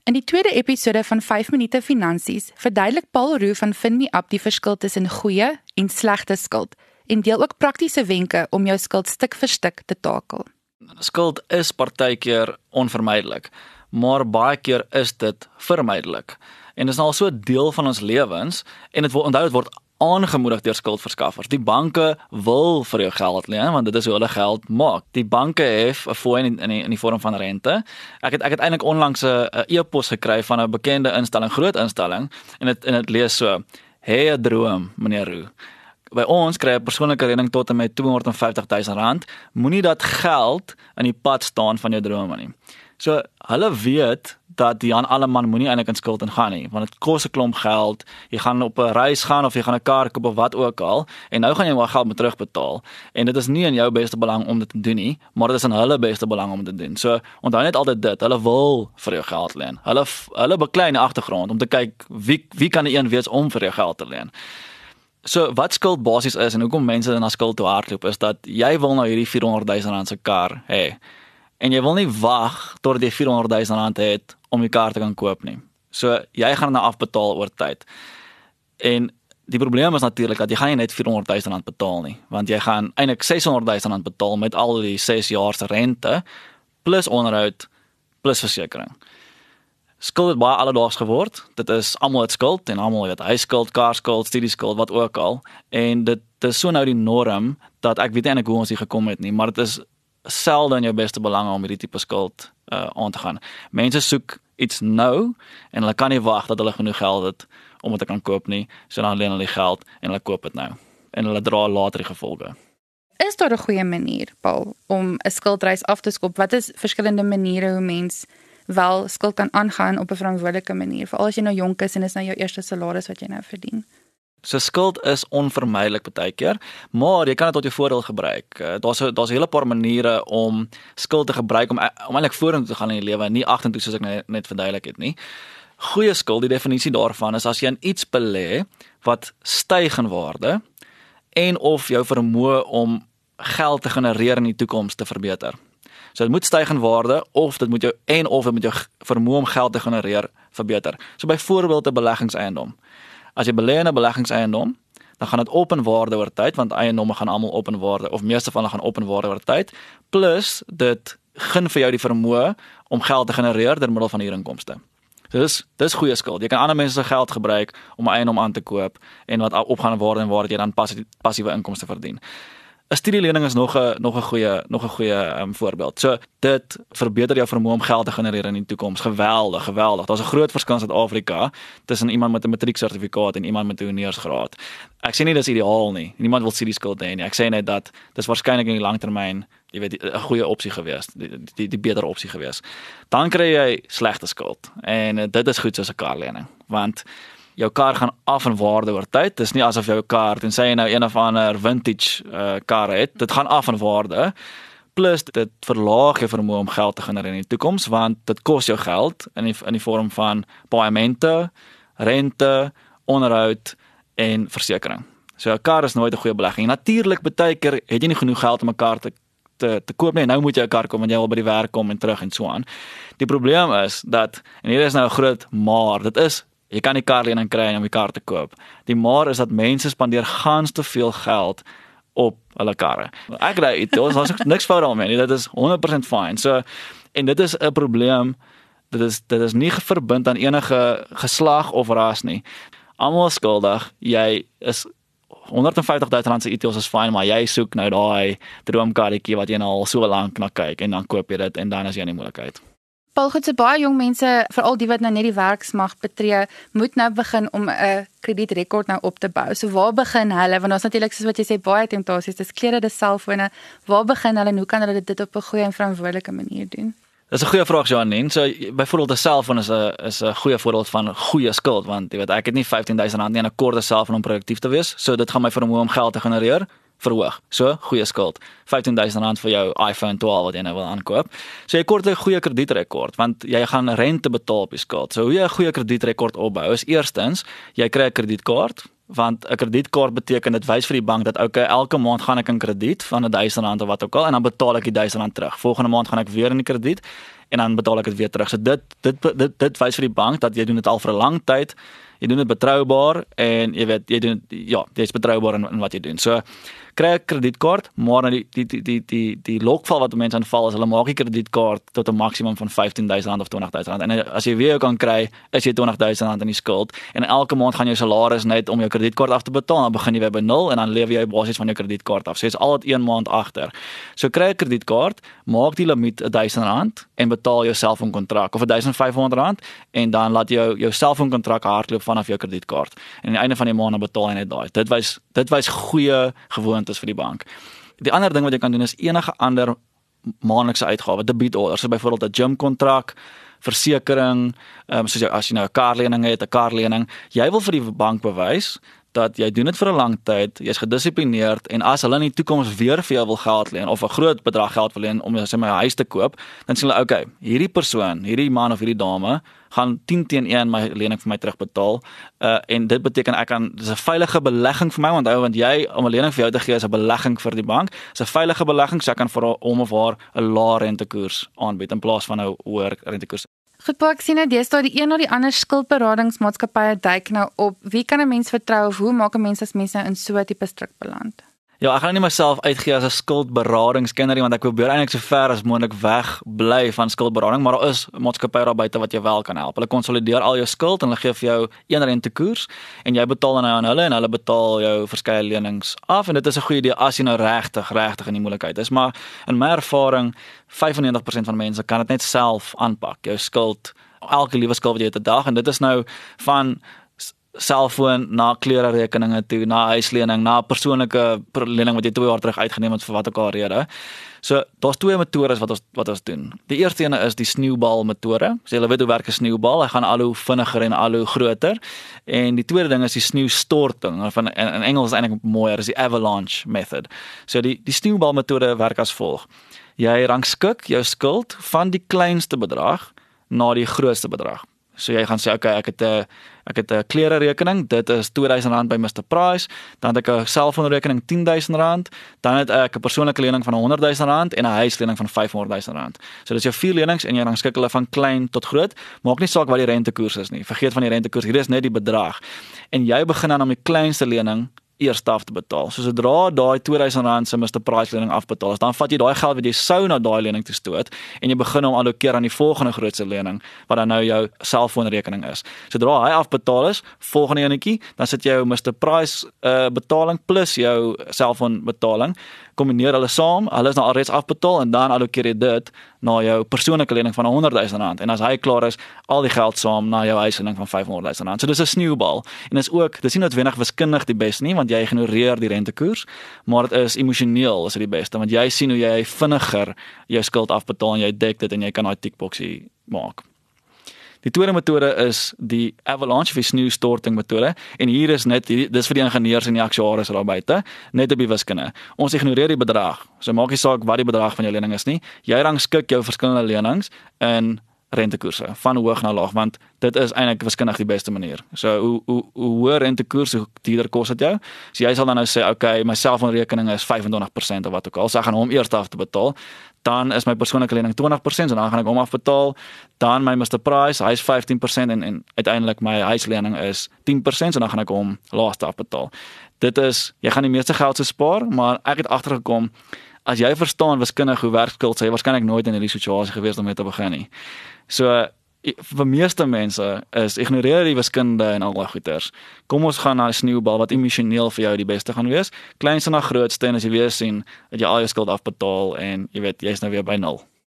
In die tweede episode van 5 minute finansies verduidelik Paul Roux van FinMeUp die verskil tussen goeie en slegte skuld en deel ook praktiese wenke om jou skuld stuk vir stuk te takel. Skuld is partykeer onvermydelik, maar baie keer is dit vermydelik. En dit is al so 'n deel van ons lewens en dit word aangemoedig deur skuldverskaffers. Die banke wil vir jou geld leen, want dit is hoe hulle geld maak. Die banke hef 'n fooi in die vorm van rente. Ek het eintlik onlangs 'n e-pos gekry van 'n bekende instelling, groot instelling, en dit lees so: "Hê 'n droom, meneer Roux. By ons kry 'n persoonlike rekening tot en met R250,000. Moenie dat geld in die pad staan van jou drome nie." So, hulle weet dat Jan Alleman moenie eintlik in skuld ingaan nie, want dit kos 'n klomp geld. Jy gaan op 'n reis gaan of jy gaan 'n kar koop of wat ook al, en nou gaan jy maar geld moet terugbetaal. En dit is nie in jou beste belang om dit te doen nie, maar dit is in hulle beste belang om dit te doen. So, onthou net altyd dit, hulle wil vir jou geld leen. Hulle beklei in die agtergrond om te kyk wie kan die een wees om vir jou geld te leen. So, wat skuld basies is en hoekom mense na skuld toe hardloop, is dat jy wil nou hierdie R400,000 se kar hê. En jy wil nie wag tot jy R400,000 het om die kar te kan koop nie. So, jy gaan nou afbetaal oor tyd. En die probleem is natuurlik dat jy gaan nie net R400,000 betaal nie, want jy gaan eintlik R600,000 betaal met al die 6 jaar se rente, plus onderhoud, plus versekering. Skuld het baie alledaags geword. Dit is almal het skuld en almal het huisskuld, kaarskuld, studieskuld, wat ook al. En dit is so nou die norm dat ek weet eintlik hoe ons hier gekom het nie, maar dit is selde in jou beste belang om hierdie tipe skuld aan te gaan. Mense soek iets nou en hulle kan nie wag dat hulle genoeg geld het om dit te kan koop nie. So dan leen hulle die geld en hulle koop dit nou. En hulle dra later die gevolge. Is daar 'n goeie manier, Paul, om 'n skuldreis af te skop? Wat is verskillende maniere hoe mens wel skuld kan aangaan op 'n verantwoordelike manier, veral as jy nou jonk is en is nou jou eerste salaris wat jy nou verdien? So skuld is onvermydelik baie keer, maar jy kan dit tot jou voordeel gebruik. Daar's 'n hele paar maniere om skuld te gebruik om eintlik vorentoe te gaan in die lewe en nie agtertoe soos ek net verduidelik het nie. Goeie skuld, die definisie daarvan is as jy in iets belê wat styg in waarde en of jou vermoë om geld te genereer in die toekoms te verbeter. So dit moet styg in waarde of dit moet jou vermoë om geld te genereer verbeter. So byvoorbeeld 'n beleggingseiendom. As jy belê in 'n beleggingseiendom, dan gaan dit op in waarde oor tyd, want eiendomme gaan almal op in waarde, of meeste van hulle gaan op in waarde oor tyd, plus dit gun vir jou die vermoë om geld te genereer deur middel van huurinkomste. So dis goeie skuld. Jy kan ander mense se geld gebruik om 'n eiendom aan te koop en wat opgaan in waarde en waar jy dan passiewe inkomste verdien. 'n Studielening is nog 'n goeie voorbeeld. So dit verbeter jou vermoë om geld te genereer in die toekoms. Geweldig. Daar's 'n groot verskil in Suid-Afrika tussen iemand met 'n matrieksertifikaat en iemand met 'n honeursgraad. Ek sê nie dis ideaal nie. Niemand wil studieskuld hê nie. Ek sê net dat dis waarskynlik in die langtermyn, jy weet, 'n goeie opsie gewees, die beter opsie gewees. Dan kry jy slegte skuld. En dit is goed soos 'n karlening, want jou kar gaan af in waarde oor tyd. Dis nie asof jou kar, tensy jy nou een of ander vintage kar het, dit gaan af in waarde. Plus dit verlaag jou vermoë om geld te genereer in die toekoms, want dit kos jou geld in die vorm van paaiemente, rente, onderhoud en versekering. So 'n kar is nooit 'n goeie belegging. Natuurlik baie keer het jy nie genoeg geld om 'n kar te koop nie. Nou moet jy 'n kar koop want jy wil by die werk kom en terug en so aan. Die probleem is dat, en hier is nou 'n groot maar, dit is jy kan die karlening kry om die kar te koop. Die maar is dat mense spandeer gans te veel geld op hulle karre. Ek ry dit, daar's niks fout daarmee nie. Dit is 100% fine. So, en dit is 'n probleem. Dit is nie verbind aan enige geslag of ras nie. Almal is skuldig. Jy is R150,000 se items is fyn, maar jy soek nou daai droomkarretjie wat jy nou al so lank na kyk en dan koop jy dit en dan is jy in die moeilikheid. Paul, goed, so baie jong mense, veral die wat nou net die werksmag betree, moet nou begin om 'n kredietrekord nou op te bou. So waar begin hulle? Want daar's natuurlik soos wat jy sê baie temptasies, dis klere, dis selfone. Waar begin hulle en hoe kan hulle dit op 'n goeie en verantwoordelike manier doen? Dis 'n goeie vraag, Janine. So byvoorbeeld 'n selfoon is 'n goeie voorbeeld van goeie skuld, want jy weet ek het nie R15,000 nie en 'n kort selfoon om produktief te wees. So dit gaan my vermoë om geld te genereer verhoog. So goeie skuld. R15,000 vir jou iPhone 12 wat jy nou wil aankoop. So jy kort 'n goeie kredietrekord want jy gaan rente betaal op die skuld. So hoe jy 'n goeie kredietrekord opbou is eerstens jy kry 'n kredietkaart. Want 'n kredietkaart beteken dit wys vir die bank dat okay, elke maand gaan ek in krediet van R1,000 of wat ook al en dan betaal ek die R1,000 terug. Volgende maand gaan ek weer in die krediet en dan betaal ek dit weer terug. So dit wys vir die bank dat jy doen dit al vir 'n lang tyd. Jy doen dit betroubaar en jy weet jy's betroubaar in wat jy doen. So kry 'n kredietkaart, maar die lokval wat mense aanval is hulle maak die kredietkaart tot 'n maksimum van R15,000 of R20,000. En as jy weer kan kry, is jy R20,000 in die skuld en elke maand gaan jou salaris net om jou kredietkaart af te betaal, dan begin jy weer by 0 en dan lewe jy basies van jou kredietkaart af. So jy's al 1 maand agter. So kry 'n kredietkaart, maak die limiet R1,000 en betaal jou selfoonkontrak of R1,500 en dan laat jy jou selfoonkontrak hardloop vanaf jou kredietkaart. En aan die einde van die maand dan betaal jy net daai. Dit wys goeie gewoontes vir die bank. Die ander ding wat jy kan doen is enige ander maandelikse uitgawe, debietorders, so byvoorbeeld 'n gymkontrak, versekering, soos as jy nou 'n karlening het, 'n karlening, jy wil vir die bank bewys dat jy doen dit vir 'n lang tyd, jy's gedissiplineerd en as hulle in die toekoms weer vir jou wil geld leen of 'n groot bedrag geld wil leen om sê my huis te koop, dan sê hulle okay, hierdie persoon, hierdie man of hierdie dame gaan 10-1 my lening vir my terugbetaal en dit beteken dis 'n veilige belegging vir my want jy om 'n lening vir jou te gee is 'n belegging vir die bank. Dis 'n veilige belegging, so ek kan vir hom of haar 'n lae rentekoers aanbied in plaas van 'n hoër rentekoers. Goed, pa, ek sien nou deesdae die een na die ander skuldberadingsmaatskappye duik nou op. Wie kan 'n mens vertrou of hoe maak 'n mens as mense in so 'n tipe struik beland? Ja, ek gaan nie myself uitgee as 'n skuldberadingskenner nie want ek probeer eintlik so ver as moontlik weg bly van skuldberading, maar daar is maatskappye daar buite wat jou wel kan help. Hulle konsolideer al jou skuld en hulle gee vir jou 1 rentekoers en jy betaal dan aan hulle en hulle betaal jou verskeie lenings af en dit is 'n goeie idee as jy nou regtig in die moeilikheid is, maar in my ervaring 95% van mense kan dit net self aanpak. Jou skuld, elke liewe skuld wat jy het 'n dag en dit is nou van selfoon na klererekeninge toe, na huislening, na persoonlike lening wat jy 2 jaar terug uitgeneem het vir wat ook al rede. So daar's 2 metodes wat ons doen. Die eerste ene is die sneeubal metode. So jy weet hoe werk 'n sneeubal? Hy gaan al hoe vinniger en al hoe groter. En die tweede ding is die sneeustorting. Of in Engels is eintlik mooier, is die avalanche method. So die sneeubal metode werk as volg. Jy rangskik jou skuld van die kleinste bedrag na die grootste bedrag. So jy gaan sê okay, ek het 'n klererekening, dit is R2,000 by Mr Price, dan het ek 'n selfoonrekening R10,000, dan het ek 'n persoonlike lening van R100,000 en 'n huislening van R500,000. So dis jou 4 lenings en jy rangskik hulle van klein tot groot. Maak nie saak wat die rentekoers is nie. Vergeet van die rentekoers, hier is net die bedrag. En jy begin dan om die kleinste lening eers af te betaal. So sodra daai R2,000 se Mr Price lening afbetaal is, dan vat jy daai geld wat jy sou na daai lening toe stoot en jy begin hom allokeer aan die volgende grootste lening wat dan nou jou selfoonrekening is. Sodra hy afbetaal is, volgende enetjie, dan sit jy jou Mr Price betaling plus jou selfoonbetaling, kombineer hulle saam, hulle is nou alreeds afbetaal en dan allokeer jy dit na jou persoonlike lening van R100,000 en as hy klaar is, al die geld saam na jou huislening van R500,000. So dis 'n sneeubal en dis nie noodwendig wiskundig die beste nie want jy ignoreer die rentekoers, maar dit is emosioneel is dit die beste want jy sien hoe jy vinniger jou skuld afbetaal en jy dek dit en jy kan daai tickboxie maak. Die tweede metode is die avalanche of sneeustorting metode en hier is net dis vir die ingenieurs en die aktuaries daar buite, net op die wiskunde. Ons ignoreer die bedrag. So maak nie saak wat die bedrag van jou lening is nie. Jy rangskik jou verskillende lenings in rentekoerse van hoog na laag want dit is eintlik wiskundig die beste manier. So hoe hoër rentekoers, hoe duurder kos dit jou. So jy sal dan nou sê okay, my selfoonrekening is 25% of wat ook al. So ek gaan hom eers af te betaal. Dan is my persoonlike lening 20% en dan gaan ek hom afbetaal. Dan my Mr Price, hy is 15% en uiteindelik my huislening is 10% en dan gaan ek hom laaste afbetaal. Dit is, jy gaan die meeste geld so spaar, maar ek het agtergekom as jy verstaan wiskundig hoe werk skuld, sê jy waarskynlik nooit in hierdie situasie gewees om mee te begin nie. So vir meeste mense is ignoreer die wiskunde en al daai goeters. Kom ons gaan na 'n sneeubal wat emosioneel vir jou die beste gaan wees. Kleinste na grootste en as jy weer sien dat jy al jou skuld afbetaal en jy weet jy's nou weer by 0.